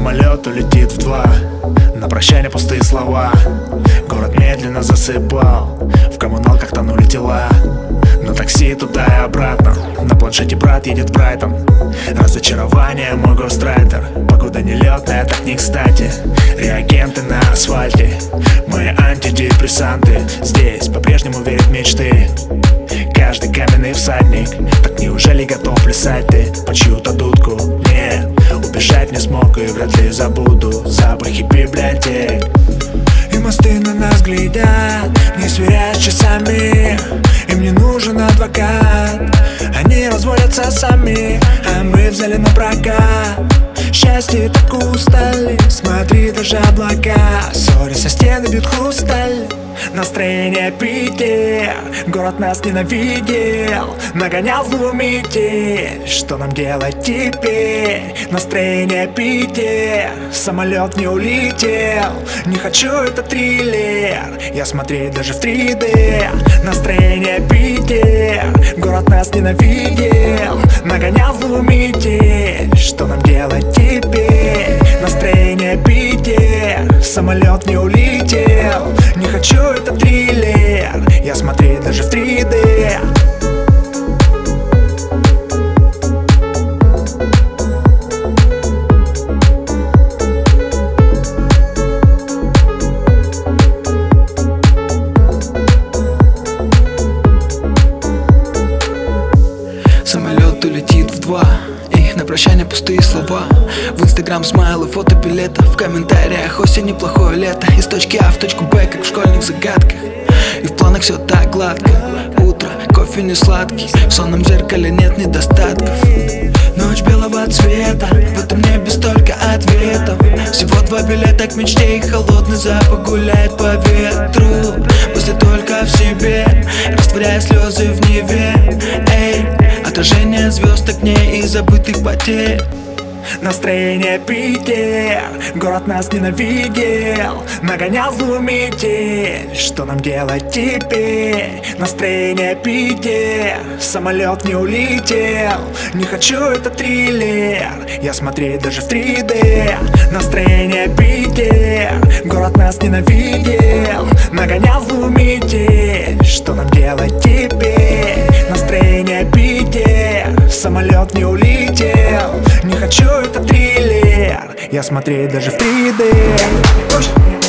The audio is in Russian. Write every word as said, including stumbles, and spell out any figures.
Самолет улетит в два, на прощание пустые слова. Город медленно засыпал, в коммуналках тонули тела. На такси туда и обратно, на планшете брат едет в Брайтон. Разочарование, мой гострайтер. Погода нелетная, так не кстати. Реагенты на асфальте, мои антидепрессанты. Здесь по-прежнему верят в мечты каждый каменный всадник. Так неужели готов плясать ты по чью-то дудку? Нет, убежать не смог и вряд ли забуду запахи библиотек. И мосты на нас глядят, не сверяясь часами. Им не нужен адвокат, они разводятся сами, а мы взяли на прокат. Счастье так устали, смотри, даже облака ссоры со стены бьют хрусталь. Настроение Питер, город нас ненавидел, нагонял злую метель. Что нам делать теперь? Настроение Питер, самолет не улетел. Не хочу это триллер, я смотреть даже в три дэ. Настроение Питер, город нас ненавидел, нагонял злую метель. Что нам делать теперь? Настроение Питер, самолет не улетел. Не хочу это триллер, я смотреть даже в три дэ. Самолет улетит в два, и на прощание пустые слова. В инстаграм смайлы, фото билета, в комментариях осень, неплохое лето. Из точки А в точку Б, как в школьных загадках, и в планах все так гладко. Утро, кофе не сладкий, в сонном зеркале нет недостатков. Ночь белого цвета, в этом небе столько ответов. Всего два билета к мечте, и холодный запах гуляет по ветру. Мысли только в себе, растворяя слезы в Неве. Эй, отражение звезд, огней и забытых потерь. Настроение Питер, город нас ненавидел, нагонял злую метель. Что нам делать теперь? Настроение Питер, самолет не улетел. Не хочу это триллер, я смотреть даже в три дэ. Настроение Питер, город нас ненавидел, нагонял злую метель. Что нам делать теперь? Настроение Питер, самолет не улетел. Не хочу это триллер, я смотреть даже в три дэ.